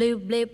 blip, blip.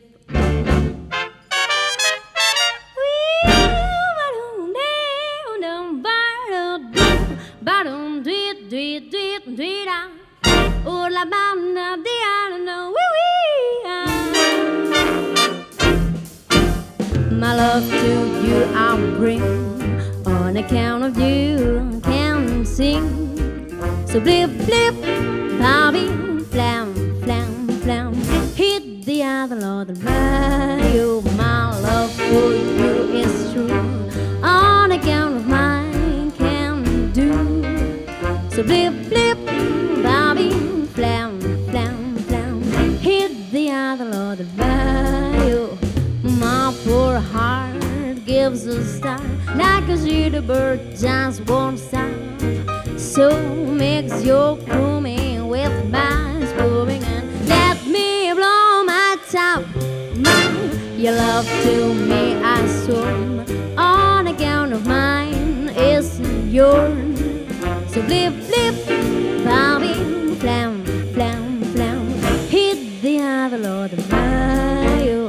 My love to you I'll bring, on account of you I can sing. So blip, blip, Bobby, flam, flam, flam. Hit the other Lord of you. My love for you is true, on account of mine can do. So blip, blip, Bobby, flam, flam, flam. Hit the other Lord of you. My poor heart gives a start, like a zebra bird just won't stop. So mix your grooming with my spooming and let me blow my top. Your love to me I swim, on account of mine is yours. So blip, blip, Bobby, flam, flam, flam. Hit the other Lord of you.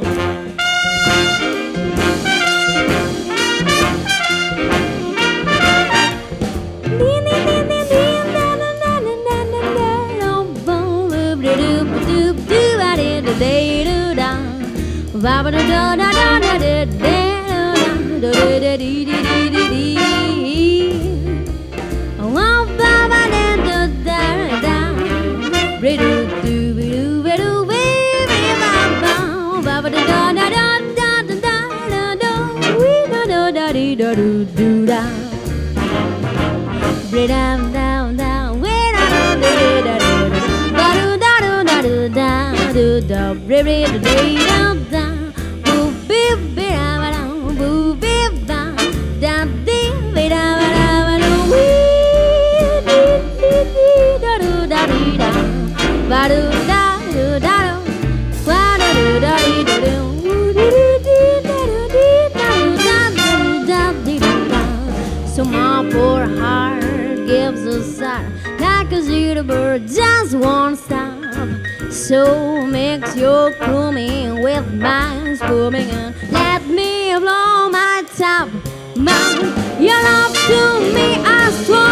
So my poor heart gives a sigh, like a zebra bird just won't stop. So mix your grooming with my spooming and let me blow my top. Your love to me I swear.